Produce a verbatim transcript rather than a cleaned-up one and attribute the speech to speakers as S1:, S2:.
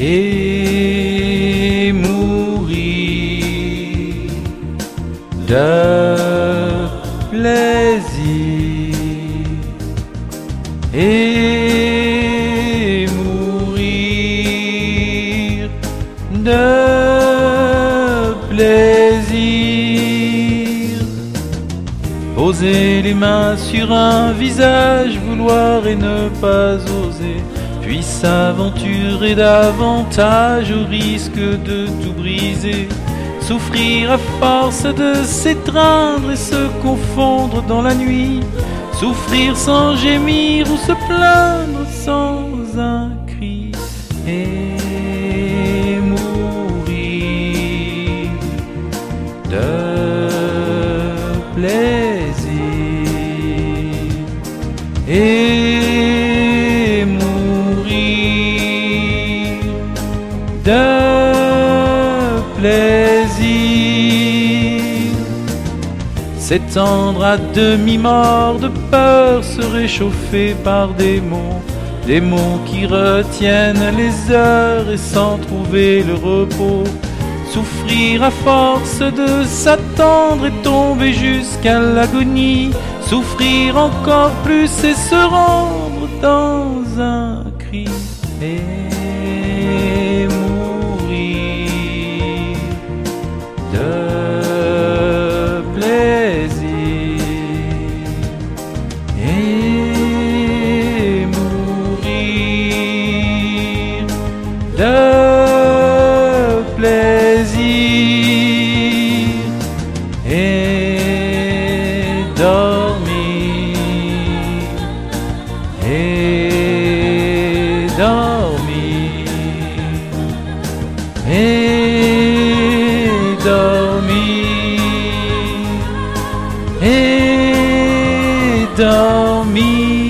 S1: et mourir de plaisir et mourir de plaisir. Poser les mains sur un visage, vouloir et ne pas oser, puis s'aventurer davantage au risque de tout briser. Souffrir à force de s'étreindre et se confondre dans la nuit. Souffrir sans gémir ou se plaindre sans un cri. Et mourir de plaisir. Et mourir de plaisir. S'étendre à demi-mort de peur, se réchauffer par démons, démons qui retiennent les heures et sans trouver le repos. Souffrir à force de s'attendre et tomber jusqu'à l'agonie. Souffrir encore plus et se rendre dans un cri. Et mourir de plaisir. Et mourir de plaisir. Et dormir. Et dormir. Et dormir. Et dormir.